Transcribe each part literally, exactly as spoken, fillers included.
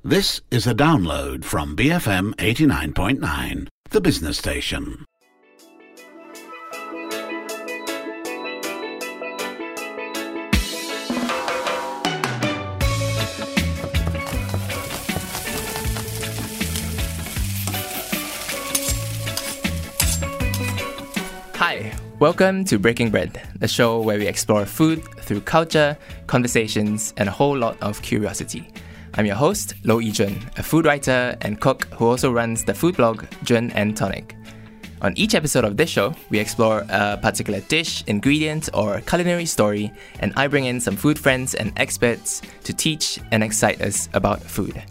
This is a download from B F M eighty-nine point nine, the business station. Hi, welcome to Breaking Bread, the show where we explore food through culture, conversations, and a whole lot of curiosity. I'm your host, Lo Yi-Jun, a food writer and cook who also runs the food blog Jun and Tonic. On each episode of this show, we explore a particular dish, ingredient, or culinary story, and I bring in some food friends and experts to teach and excite us about food.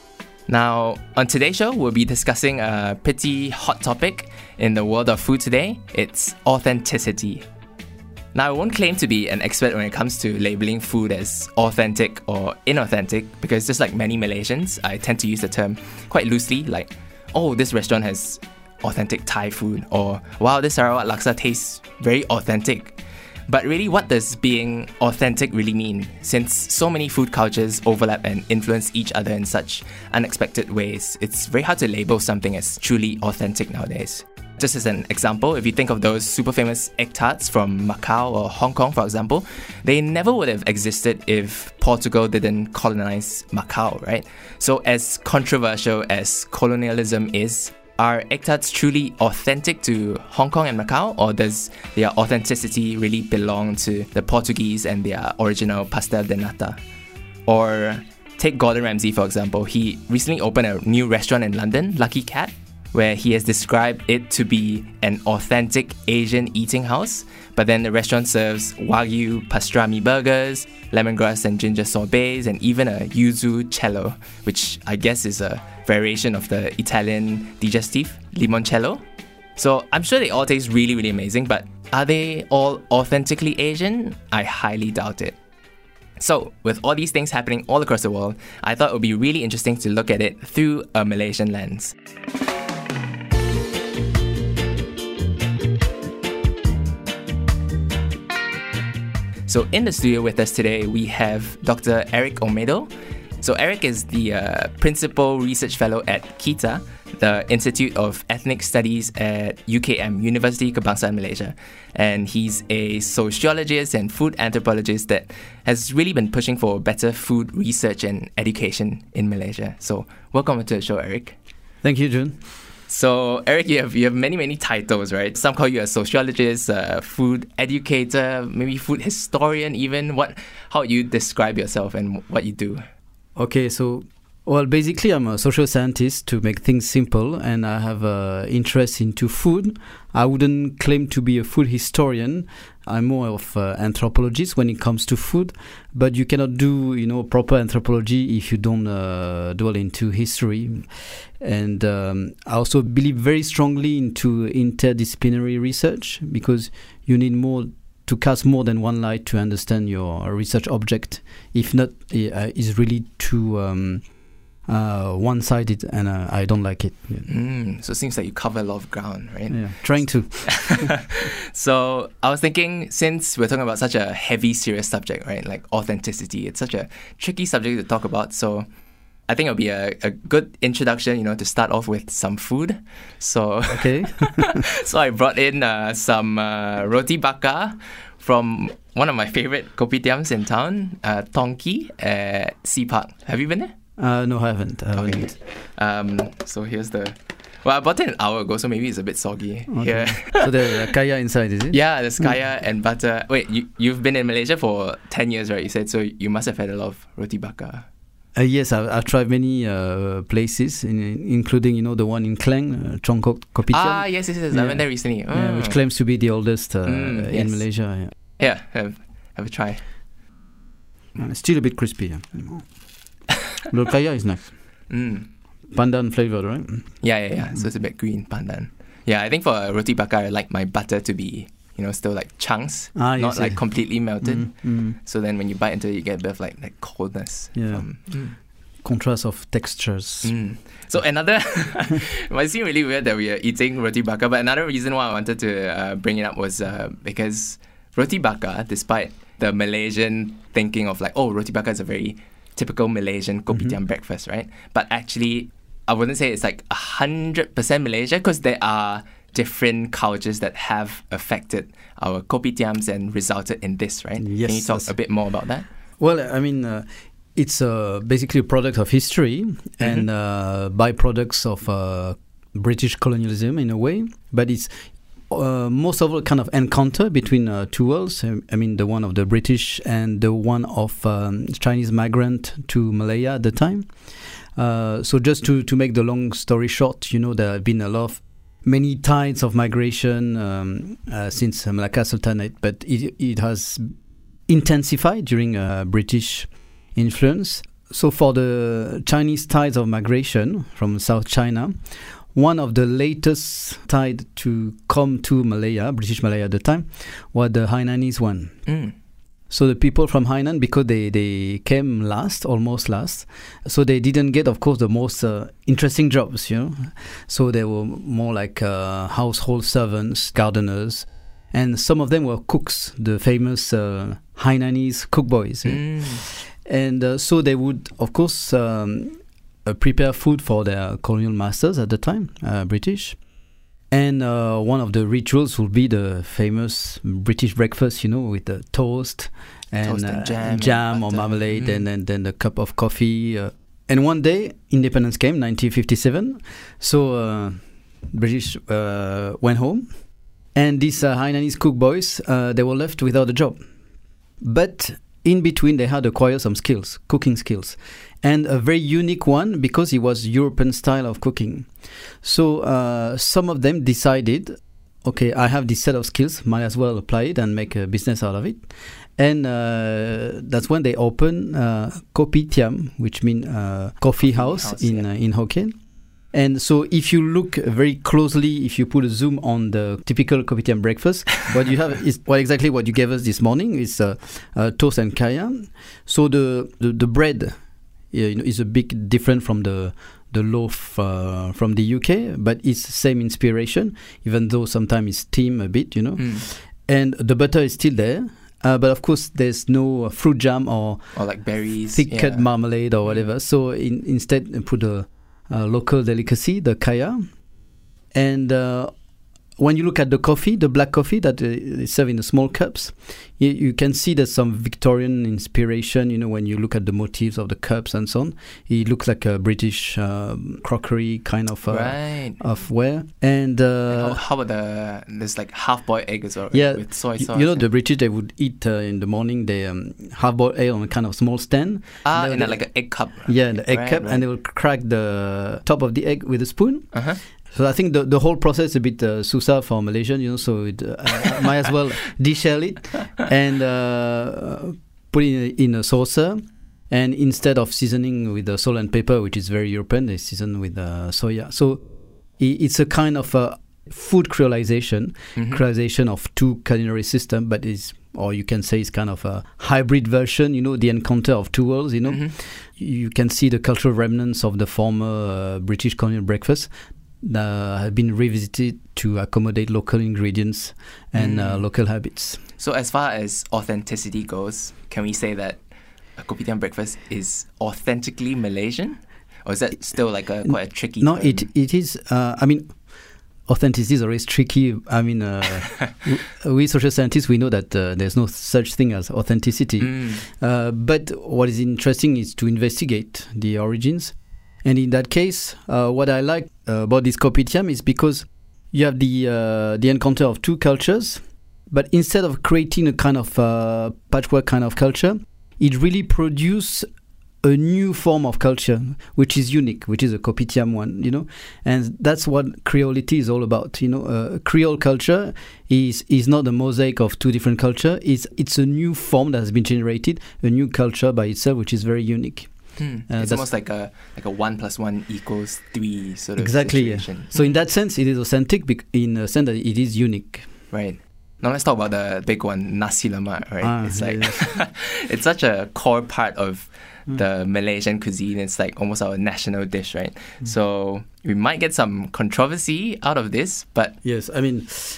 Now, on today's show, we'll be discussing a pretty hot topic in the world of food today. It's authenticity. Now, I won't claim to be an expert when it comes to labeling food as authentic or inauthentic, because just like many Malaysians, I tend to use the term quite loosely, like, oh, this restaurant has authentic Thai food, or wow, this Sarawak laksa tastes very authentic. But really, what does being authentic really mean, since so many food cultures overlap and influence each other in such unexpected ways? It's very hard to label something as truly authentic nowadays. Just as an example, if you think of those super famous egg tarts from Macau or Hong Kong, for example, they never would have existed if Portugal didn't colonize Macau, right? So as controversial as colonialism is, are egg tarts truly authentic to Hong Kong and Macau, or does their authenticity really belong to the Portuguese and their original pastel de nata? Or take Gordon Ramsay, for example. He recently opened a new restaurant in London, Lucky Cat, where he has described it to be an authentic Asian eating house, but then the restaurant serves Wagyu pastrami burgers, lemongrass and ginger sorbets, and even a yuzu cello, which I guess is a variation of the Italian digestif, limoncello. So I'm sure they all taste really, really amazing, but are they all authentically Asian? I highly doubt it. So, with all these things happening all across the world, I thought it would be really interesting to look at it through a Malaysian lens. So in the studio with us today, we have Doctor Eric Omedo. So Eric is the uh, Principal Research Fellow at KITA, the Institute of Ethnic Studies at U K M, University Kebangsaan Malaysia. And he's a sociologist and food anthropologist that has really been pushing for better food research and education in Malaysia. So welcome to the show, Eric. Thank you, Jun. So, Eric, you have you have many, many titles, right? Some call you a sociologist, a food educator, maybe food historian even. What, how you describe yourself and what you do? Okay, so, well, basically I'm a social scientist, to make things simple, and I have an interest into food. I wouldn't claim to be a food historian. I'm more of an anthropologist when it comes to food, but you cannot do, you know, proper anthropology if you don't uh, dwell into history. And um, I also believe very strongly into interdisciplinary research, because you need more to cast more than one light to understand your research object. If not, uh, it's really too um, uh, one-sided, and uh, I don't like it. Yeah. Mm, so it seems like you cover a lot of ground, right? Yeah, trying to. So I was thinking, since we're talking about such a heavy, serious subject, right, like authenticity, it's such a tricky subject to talk about. So I think it'll be a, a good introduction, you know, to start off with some food. So okay. So I brought in uh, some uh, roti bakar from one of my favorite kopitiams in town, uh, Tongki at Sea Park. Have you been there? Uh, no, I haven't. I haven't. Okay. Um, so here's the... Well, I bought it an hour ago, so maybe it's a bit soggy. Okay. Here. So there's uh, kaya inside, is it? Yeah, there's kaya and butter. Wait, you, you've been in Malaysia for ten years, right? You said, so you must have had a lot of roti bakar. Uh, yes, I've, I've tried many uh, places, in, including, you know, the one in Klang, uh, Chongkok Kopitiam. Ah, yes, yes, yes. Yeah. I went there recently. Oh. Yeah, which claims to be the oldest uh, Mm, in yes. Malaysia. Yeah, yeah have, have a try. Yeah. Uh, still a bit crispy. Yeah. The kaya is nice. Mm. Pandan flavored, right? Yeah, yeah, yeah. So it's a bit green pandan. Yeah, I think for a roti bakar, I like my butter to be, you know, still like chunks, Ah, not yes, like yeah. completely melted. Mm, mm. So then when you bite into it, you get a bit of like, like coldness. Yeah. From, mm. Contrast of textures. Mm. So another, it might seem really weird that we are eating roti bakar, but another reason why I wanted to uh, bring it up was uh, because roti bakar, despite the Malaysian thinking of like, oh, roti bakar is a very typical Malaysian kopitiam Mm-hmm. breakfast, right? But actually, I wouldn't say it's like one hundred percent Malaysia, because there are different cultures that have affected our kopitiams and resulted in this, right? Yes, Can you talk yes. a bit more about that? Well, I mean, uh, it's uh, basically a product of history and uh, byproducts of uh, British colonialism in a way. But it's uh, most of all kind of encounter between uh, two worlds. I mean, the one of the British and the one of um, Chinese migrant to Malaya at the time. Uh, so just to, to make the long story short, you know, there have been a lot of many tides of migration um, uh, since Malacca Sultanate, but it, it has intensified during uh, British influence. So for the Chinese tides of migration from South China, one of the latest tide to come to Malaya, British Malaya at the time, was the Hainanese one. Mm. So the people from Hainan, because they, they came last, almost last, so they didn't get, of course, the most uh, interesting jobs, you know. So they were more like uh, household servants, gardeners, and some of them were cooks, the famous uh, Hainanese cook boys. Yeah? Mm. And uh, so they would, of course, um, uh, prepare food for their colonial masters at the time, uh, British. And uh, one of the rituals will be the famous British breakfast, you know, with the toast and, Toast and uh, jam jam and or butter. marmalade, Mm. and then then a cup of coffee. Uh, and one day, independence came, nineteen fifty-seven. So uh, British uh, went home, and these uh, Hainanese cook boys, uh, they were left without a job. But in between, they had acquired some skills, cooking skills, and a very unique one because it was European style of cooking. So uh, some of them decided, okay, I have this set of skills, might as well apply it and make a business out of it. And uh, that's when they opened uh, Kopitiam, which means uh, coffee house, house, in yeah. uh, in Hokkien. And so if you look very closely, if you put a zoom on the typical Kopitiam breakfast, what you have is well, exactly what you gave us this morning is uh, uh, toast and kaya. So the, the, the bread yeah, you know, is a bit different from the the loaf uh, from the U K, but it's same inspiration, even though sometimes it's steamed a bit, you know. Mm. And the butter is still there. Uh, but of course, there's no uh, fruit jam or, Or like berries. thick cut yeah. marmalade or whatever. So in, instead, put a Uh, local delicacy, the kaya. And uh, when you look at the coffee, the black coffee that uh, is served in the small cups, you, you can see there's some Victorian inspiration, you know, when you look at the motifs of the cups and so on. It looks like a British uh, crockery kind of uh, Right. of ware. And, uh, How, how about the, there's like half-boiled egg as well, right? yeah, With soy y- sauce. you know, and- the British, they would eat uh, in the morning, they um, half-boiled egg on a kind of small stand. Ah, They- in a, they- like an egg cup. Yeah, the egg Right, cup, right. and they will crack the top of the egg with a spoon. Uh-huh. So I think the, the whole process is a bit uh, susah for Malaysian, you know, so it, uh, I might as well deshell it and uh, put it in a, in a saucer. And instead of seasoning with uh, salt and pepper, which is very European, they season with uh, soya. So i- it's a kind of uh, food creolization, Mhm. creolization of two culinary system, but is, or you can say it's kind of a hybrid version, you know, the encounter of two worlds, you know. Mhm. You can see the cultural remnants of the former uh, British colonial breakfast that have been revisited to accommodate local ingredients and uh, Mm. local habits. So as far as authenticity goes, can we say that a kopitiam breakfast is authentically Malaysian? Or is that still like a quite a tricky No, term? it it is. Uh, I mean, authenticity is always tricky. I mean, uh, w- we social scientists, we know that uh, there's no such thing as authenticity. Mm. Uh, but what is interesting is to investigate the origins. And in that case, uh, what I like uh, about this kopitiam is because you have the uh, the encounter of two cultures, but instead of creating a kind of uh, patchwork kind of culture, it really produces a new form of culture, which is unique, which is a kopitiam one, you know. And that's what creolity is all about, you know. Uh, Creole culture is is not a mosaic of two different cultures. It's, it's a new form that has been generated, a new culture by itself, which is very unique. Hmm. Uh, It's that's- almost like a like a one plus one equals three sort of Exactly, yeah. situation. So in that sense, it is authentic bec- in a sense that it is unique. Right. Now let's talk about the big one, nasi lemak, right? Ah, it's like yeah. it's such a core part of Mm. the Malaysian cuisine. It's like almost our national dish, right? Mm. So we might get some controversy out of this, but Yes, I mean,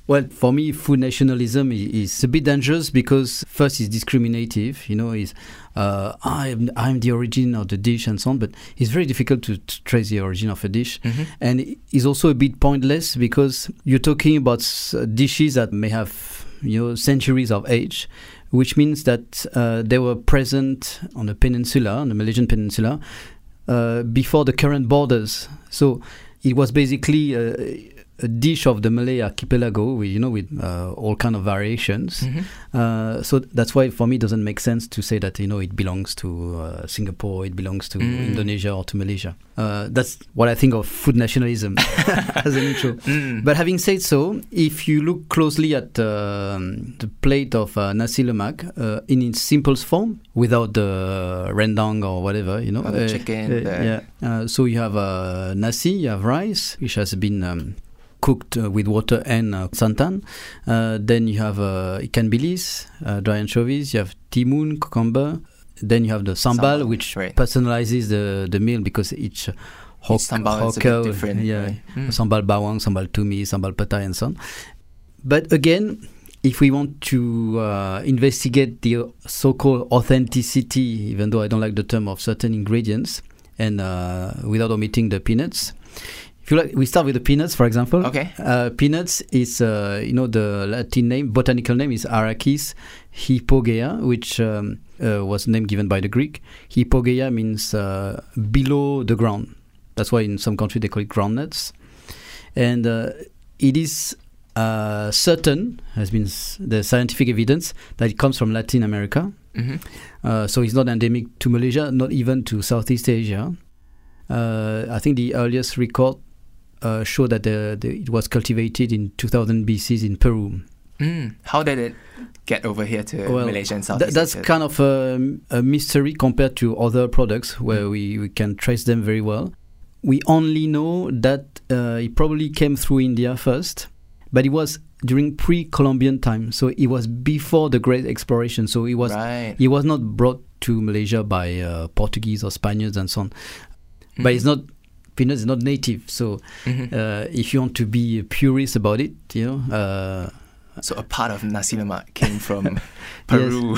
Well, for me, food nationalism is, is a bit dangerous because first it's discriminative, you know, is uh, I'm I'm the origin of the dish and so on, but it's very difficult to, to trace the origin of a dish, mm-hmm. and it's also a bit pointless because you're talking about dishes that may have, you know, centuries of age, which means that uh, they were present on the peninsula, on the Malaysian peninsula, uh, before the current borders. So it was basically Uh, a dish of the Malay archipelago, with, you know, with uh, all kind of variations. Mm-hmm. Uh, so that's why, for me, it doesn't make sense to say that, you know, it belongs to uh, Singapore, it belongs to mm. Indonesia or to Malaysia. Uh, that's what I think of food nationalism as an intro. Mm. But having said so, if you look closely at uh, the plate of uh, nasi lemak uh, in its simplest form, without the rendang or whatever, you know, or the uh, chicken, uh, the yeah. Uh, so you have uh, nasi, you have rice, which has been um, cooked uh, with water and uh, santan. Uh, then you have uh, ikan bilis, uh, dry anchovies. You have timun, cucumber. Then you have the sambal, sambal which right. personalizes the, the meal because each hok- each sambal hokka, is a bit different. Yeah, right? mm. Sambal bawang, sambal tumi, sambal petai, and so on. But again, if we want to uh, investigate the so-called authenticity, even though I don't like the term of certain ingredients, and uh, without omitting the peanuts. If you like, we start with the peanuts, for example. Okay. Uh, peanuts is, uh, you know, the Latin name, botanical name is Arachis hypogea, which um, uh, was the name given by the Greek. Hypogea means uh, below the ground. That's why in some countries they call it groundnuts. And uh, it is uh, certain, has been s- the scientific evidence, that it comes from Latin America. Mm-hmm. Uh, so it's not endemic to Malaysia, not even to Southeast Asia. Uh, I think the earliest record Uh, show that the, the, it was cultivated in two thousand B C in Peru. Mm. How did it get over here to well, Malaysia and Southeast th- that's Asia? kind of a, a mystery compared to other products where mm. we, we can trace them very well. We only know that uh, it probably came through India first, but it was during pre-Columbian time, so it was before the Great Exploration. So it was right. it was not brought to Malaysia by uh, Portuguese or Spaniards and so on. Mm. But it's not. Peanuts is not native, so mm-hmm. uh, if you want to be a purist about it, you know. Uh, so a part of nasi lemak came from Peru.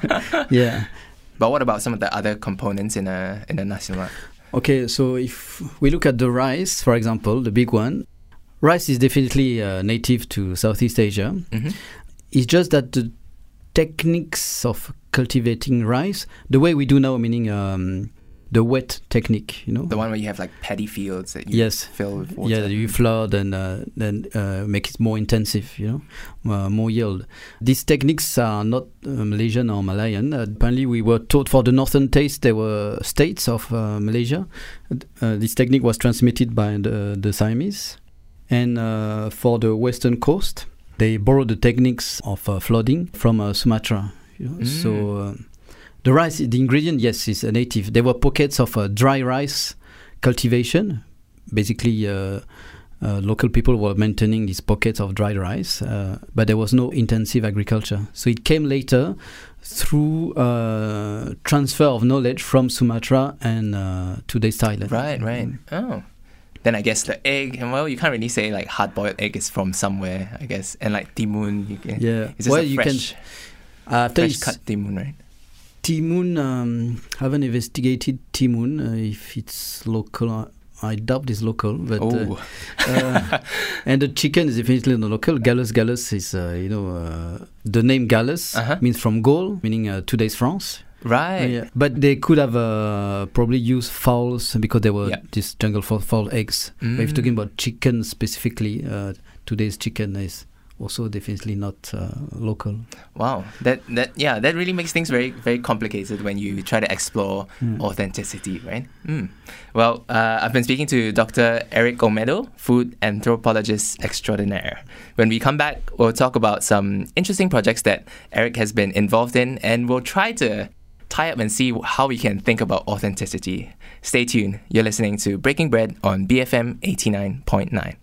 Yeah. But what about some of the other components in a in a nasi lemak? Okay, so if we look at the rice, for example, the big one, rice is definitely uh, native to Southeast Asia. Mm-hmm. It's just that the techniques of cultivating rice, the way we do now, meaning um, the wet technique, you know, the one where you have like paddy fields that you yes. fill with water. Yeah, you flood and uh, then uh, make it more intensive, you know, uh, more yield. These techniques are not uh, Malaysian or Malayan. Uh, apparently, we were taught for the northern taste there were states of uh, Malaysia. Uh, this technique was transmitted by the, the Siamese, and uh, for the western coast, they borrowed the techniques of uh, flooding from uh, Sumatra. You know? mm. So. Uh, The rice, the ingredient, yes, is a native. There were pockets of uh, dry rice cultivation. Basically, uh, uh, local people were maintaining these pockets of dry rice, uh, but there was no intensive agriculture. So it came later through uh, transfer of knowledge from Sumatra and uh, today's Thailand. Right, right. Oh. Then I guess the egg, and well, you can't really say like hard-boiled egg is from somewhere, I guess. And like timun, you can, yeah. it's just well, a you fresh, can, uh, fresh cut timun, right? Timun, um, haven't investigated timun uh, if it's local. Uh, I doubt it's local, but oh. uh, uh, and the chicken is definitely not local. Gallus gallus is uh, you know uh, the name Gallus uh-huh. means from Gaul, meaning uh, today's France. Right. Uh, yeah. But they could have uh, probably used fowls because there were yep. these jungle fowl, fowl eggs. Mm. But if you're talking about chicken specifically, uh, today's chicken is also definitely not uh, local. Wow, that that yeah, that really makes things very very complicated when you try to explore mm. authenticity, right? Mm. Well, uh, I've been speaking to Doctor Eric Omedo, food anthropologist extraordinaire. When we come back, we'll talk about some interesting projects that Eric has been involved in, and we'll try to tie up and see how we can think about authenticity. Stay tuned. You're listening to Breaking Bread on B F M eighty-nine point nine.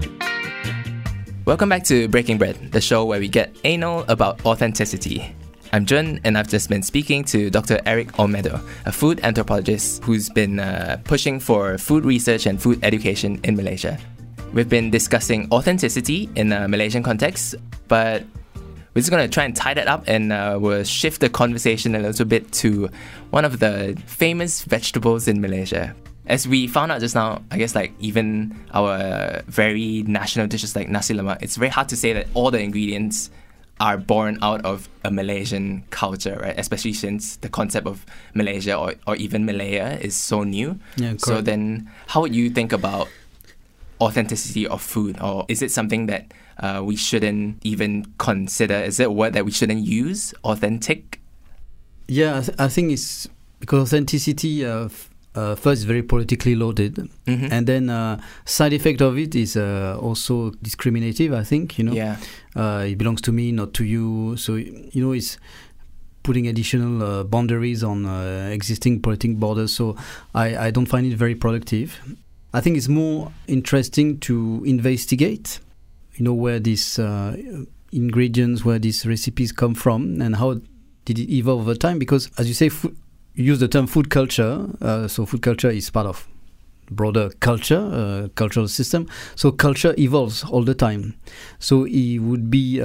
Welcome back to Breaking Bread, the show where we get anal about authenticity. I'm Jun, and I've just been speaking to Doctor Eric Olmedo, a food anthropologist who's been uh, pushing for food research and food education in Malaysia. We've been discussing authenticity in a Malaysian context, but we're just going to try and tie that up, and uh, we'll shift the conversation a little bit to one of the famous vegetables in Malaysia. As we found out just now, I guess like even our very national dishes like nasi lemak, it's very hard to say that all the ingredients are born out of a Malaysian culture, right? Especially since the concept of Malaysia or, or even Malaya is so new. Yeah, so then how would you think about authenticity of food? Or is it something that uh, we shouldn't even consider? Is it a word that we shouldn't use? Authentic? Yeah, I, th- I think it's because authenticity uh, f- uh, first is very politically loaded, Mm-hmm. and then uh, side effect of it is uh, also discriminative. I think you know, Yeah. uh, it belongs to me, not to you. So you know, it's putting additional uh, boundaries on uh, existing political borders. So I, I don't find it very productive. I think it's more interesting to investigate, you know, where these uh, ingredients, where these recipes come from, and how did it evolve over time. Because, as you say, food, you use the term food culture. Uh, so food culture is part of broader culture, uh, cultural system. So culture evolves all the time. So it would be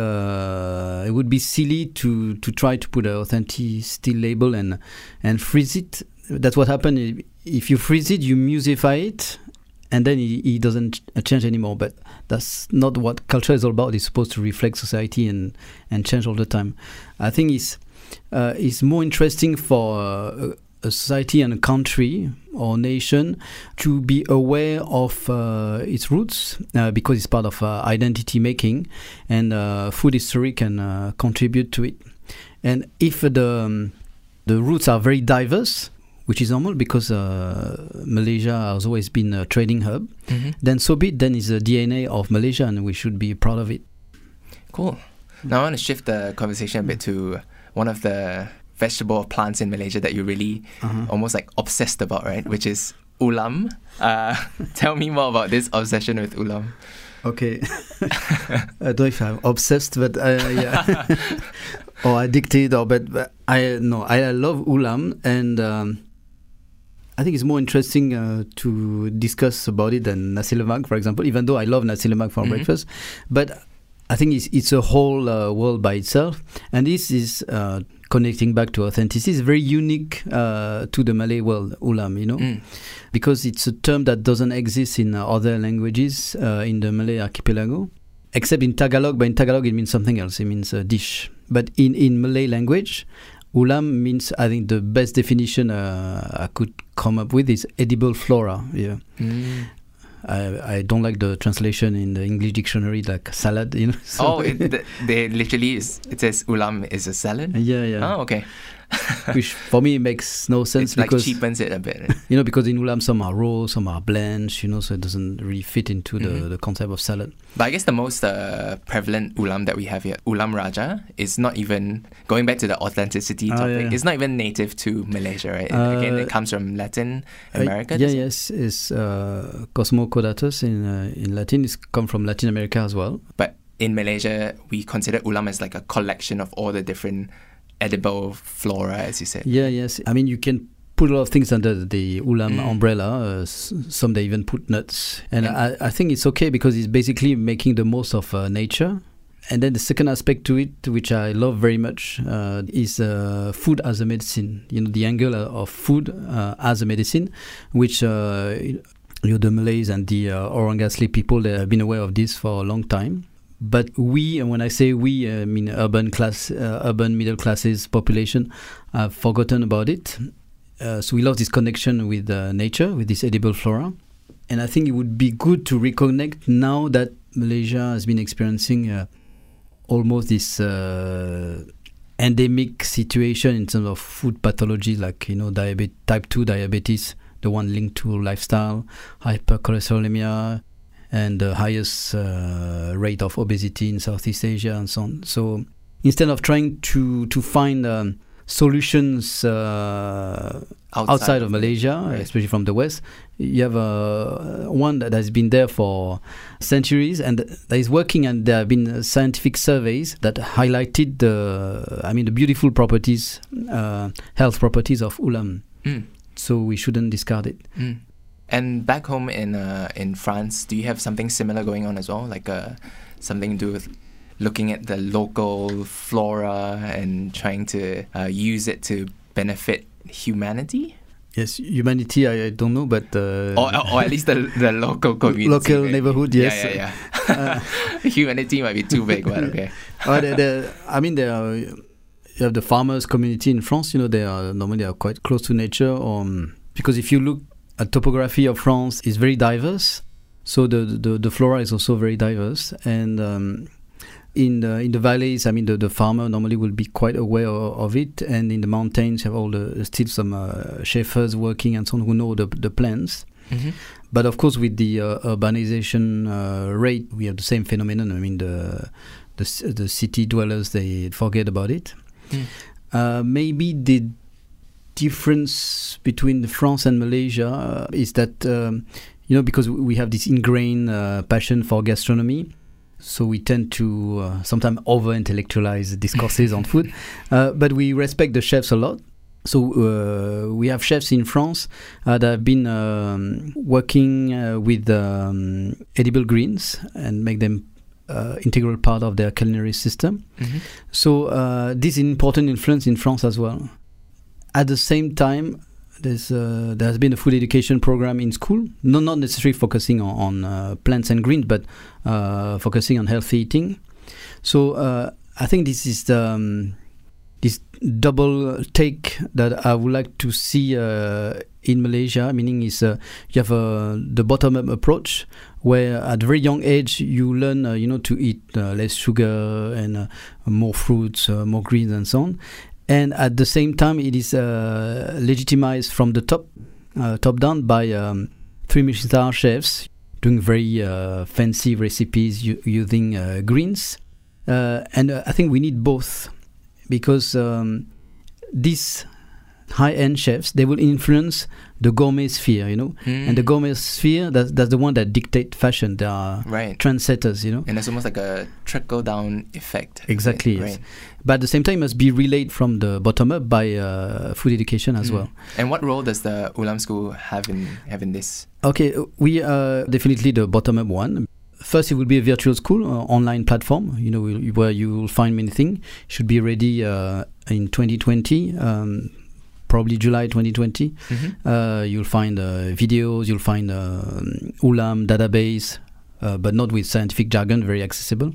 uh, it would be silly to to try to put an authenticity label and and freeze it. That's what happened. If you freeze it, you musify it, and then it, it doesn't change anymore. But that's not what culture is all about. It's supposed to reflect society and, and change all the time. I think it's, uh, it's more interesting for uh, a society and a country or nation to be aware of uh, its roots uh, because it's part of uh, identity making, and uh, food history can uh, contribute to it. And if the, um, the roots are very diverse, which is normal because uh, Malaysia has always been a trading hub, Mm-hmm. then so be it. Then it's the D N A of Malaysia, and we should be proud of it. Cool. Now I want to shift the conversation a bit to one of the vegetable or plants in Malaysia that you're really Uh-huh. almost like obsessed about, right? Which is ulam. Uh, tell me more about this obsession with ulam. Okay. I don't know if I'm obsessed, but uh, yeah, or addicted, or but, but I no, I love ulam, and um, I think it's more interesting uh, to discuss about it than nasi lemak, for example. Even though I love nasi lemak for Mhm. breakfast, but I think it's it's a whole uh, world by itself, and this is uh, connecting back to authenticity. It's very unique uh, to the Malay world, ulam, you know, Mm. because it's a term that doesn't exist in uh, other languages uh, in the Malay archipelago, except in Tagalog. But in Tagalog, it means something else. It means a dish. But in, in Malay language, ulam means, I think the best definition uh, I could come up with is edible flora. Yeah. Mm. I, I don't like the translation in the English dictionary, like salad, you know. So Oh, it, th- they literally is, it says ulam is a salad. yeah, yeah. Oh, okay. Which for me makes no sense It's like because cheapens it a bit. Right? you know, because in ulam some are raw, some are blanched, you know, so it doesn't really fit into the, Mhm. the concept of salad. But I guess the most uh, prevalent ulam that we have here, ulam raja, is not even, going back to the authenticity Ah, topic, yeah. it's not even native to Malaysia, right? Uh, Again, it comes from Latin America. Uh, yeah, does it? yes, it's uh, Cosmo caudatus in uh, in Latin. It's come from Latin America as well. But in Malaysia, we consider ulam as like a collection of all the different edible flora, as you said. Yeah, yes. I mean, you can put a lot of things under the ulam Mm. umbrella. Uh, s- some they even put nuts, and And- I, I think it's okay because it's basically making the most of uh, nature. And then the second aspect to it, which I love very much, uh, is uh, food as a medicine. You know, the angle of food uh, as a medicine, which uh, you know, the Malays and the uh, Orang Asli people, they have been aware of this for a long time. But we, and when I say we, I mean urban class, uh, urban middle classes population, have forgotten about it. Uh, so we lost this connection with uh, nature, with this edible flora. And I think it would be good to reconnect now that Malaysia has been experiencing uh, almost this uh, endemic situation in terms of food pathology, like, you know, diabetes, type two diabetes, the one linked to lifestyle, hypercholesterolemia, and the highest uh, rate of obesity in Southeast Asia and so on. So instead of trying to, to find um, solutions uh, outside, outside of Malaysia, right. especially from the West. You have uh, one that has been there for centuries and that is working, and there have been scientific surveys that highlighted the, I mean, the beautiful properties, uh, health properties of ulam. Mm. So we shouldn't discard it. Mm. And back home in uh, in France, do you have something similar going on as well, like uh, something to do with looking at the local flora and trying to uh, use it to benefit humanity? Yes, humanity, I, I don't know, but... Uh, or, or at least the, the local community. Local right? neighborhood, yes. Yeah, yeah, yeah. uh, humanity might be too big, but okay. uh, they're, they're, I mean, there are, you have the farmers community in France, you know, they are normally they are quite close to nature. Um, because if you look at topography of France, it's very diverse. So the, the, the flora is also very diverse. And... Um, In the in the valleys, I mean, the, the farmer normally will be quite aware of, of it, and in the mountains, you have all the still some uh, shepherds working and so on who know the the plants. Mm-hmm. But of course, with the uh, urbanization uh, rate, we have the same phenomenon. I mean, the the the city dwellers, they forget about it. Mm. Uh, maybe the difference between France and Malaysia uh, is that um, you know, because we have this ingrained uh, passion for gastronomy. So we tend to uh, sometimes over-intellectualize discourses on food, uh, but we respect the chefs a lot. So uh, we have chefs in France uh, that have been um, working uh, with um, edible greens and make them uh, integral part of their culinary system. Mm-hmm. So uh, this is an important influence in France as well. At the same time, There's uh, there has been a food education program in school, no, not necessarily focusing on, on uh, plants and greens, but uh, focusing on healthy eating. So uh, I think this is the, um, this double take that I would like to see uh, in Malaysia. Meaning is uh, you have uh, the bottom-up approach, where at a very young age you learn, uh, you know, to eat uh, less sugar and uh, more fruits, uh, more greens, and so on. And at the same time, it is uh, legitimized from the top, uh, top down by um, three Michelin star chefs doing very uh, fancy recipes u- using uh, greens. Uh, and uh, I think we need both, because um, these high-end chefs, they will influence the gourmet sphere, you know. Mm. And the gourmet sphere, that's, that's the one that dictate fashion. They are right. trendsetters, you know. And it's almost like a trickle-down effect. Exactly, right? Yes. Right. But at the same time, it must be relayed from the bottom up by uh, food education as mm. well. And what role does the Ulam School have in, have in this? Okay, we are definitely the bottom-up one. First, it will be a virtual school, uh, online platform, you know, where you will find many things. It should be ready uh, in twenty twenty. Um, Probably July twenty twenty. Mm-hmm. Uh, you'll find uh, videos, you'll find uh, Ulam database, uh, but not with scientific jargon, very accessible.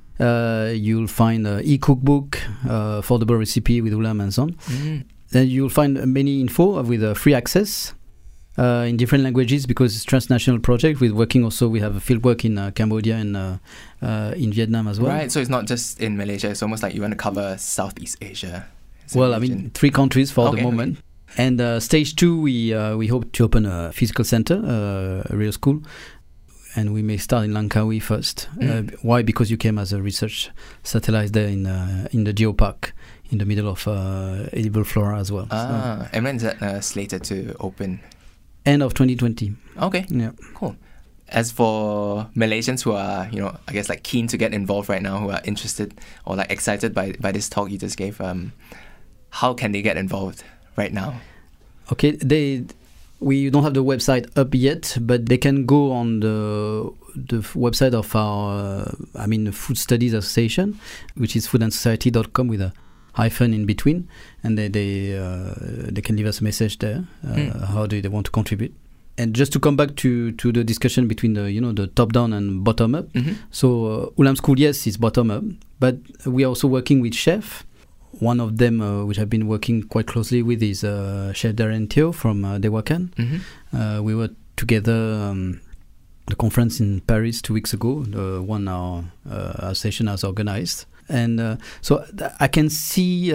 Uh, you'll find uh, e-cookbook, uh, affordable recipe with Ulam and so on. Mm-hmm. Then you'll find many info with uh, free access uh, in different languages, because it's a transnational project. With working also, we have a field work in uh, Cambodia and uh, uh, in Vietnam as well. Right, so it's not just in Malaysia, it's almost like you want to cover Southeast Asia. Well, I mean, three countries for okay, the moment. Okay. And uh, stage two, we uh, we hope to open a physical center, uh, a real school. And we may start in Langkawi first. Mm. Uh, why? Because you came as a research satellite there in uh, in the geopark, in the middle of uh, edible flora as well. Ah, so, and when is that uh, slated to open? End of twenty twenty. Okay, yeah, cool. As for Malaysians who are, you know, I guess like keen to get involved right now, who are interested or like excited by, by this talk you just gave, um, how can they get involved right now? Okay, they we don't have the website up yet, but they can go on the the website of our, uh, I mean, the Food Studies Association, which is food and society dot com with a hyphen in between, and they they uh, they can leave us a message there. Uh, mm. How do they want to contribute? And just to come back to, to the discussion between the, you know, the top down and bottom up. Mm-hmm. So uh, Ulam School, yes, is bottom up, but we are also working with chefs. One of them, uh, which I've been working quite closely with, is uh, Chef Darren Teo from uh, Dewakan. Mm-hmm. Uh, we were together um, at a conference in Paris two weeks ago, the one our, uh, our session has organized. And uh, so th- I can see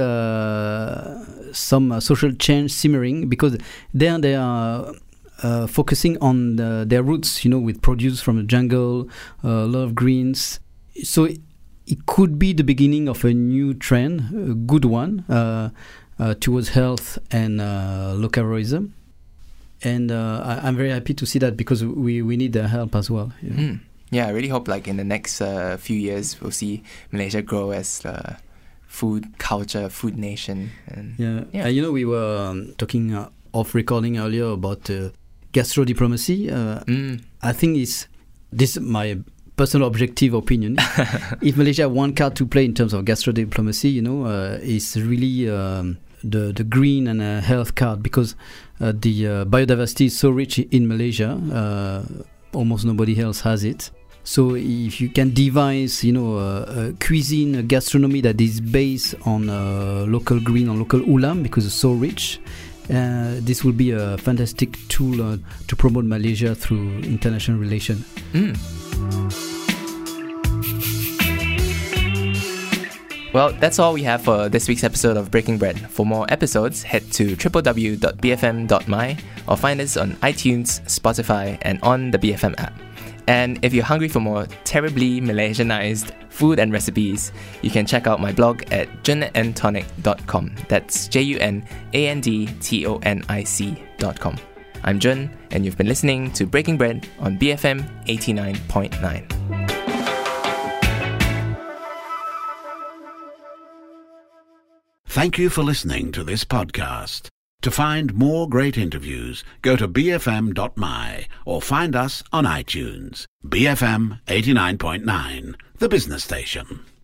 uh, some uh, social change simmering, because there they are uh, focusing on the, their roots, you know, with produce from the jungle, uh, a lot of greens. So it, it could be the beginning of a new trend, a good one. Uh, uh, towards health and uh, low calorism. And uh, I, I'm very happy to see that because we, we need their help as well. You know? Mm. Yeah, I really hope like in the next uh, few years we'll see Malaysia grow as a food culture, food nation. And yeah, yeah. Uh, you know, we were um, talking uh, off recording earlier about uh, gastro diplomacy. Uh, mm. I think it's this is my personal objective opinion. If Malaysia have one card to play in terms of gastro diplomacy, you know, uh, it's really um, the the green and uh, health card because uh, the uh, biodiversity is so rich in Malaysia. Uh, almost nobody else has it. So if you can devise, you know, a, a cuisine, a gastronomy that is based on uh, local green, on local ulam, because it's so rich, uh, this will be a fantastic tool uh, to promote Malaysia through international relations. Mm. Well, that's all we have for this week's episode of Breaking Bread. For more episodes, head to w w w dot b f m dot m y or find us on iTunes, Spotify, and on the B F M app. And if you're hungry for more terribly Malaysianized food and recipes, you can check out my blog at junandtonic dot com. That's J U N A N D T O N I C dot com. I'm Jun, and you've been listening to Breaking Bread on B F M eighty-nine point nine. Thank you for listening to this podcast. To find more great interviews, go to b f m dot m y or find us on iTunes. B F M eighty-nine point nine, the business station.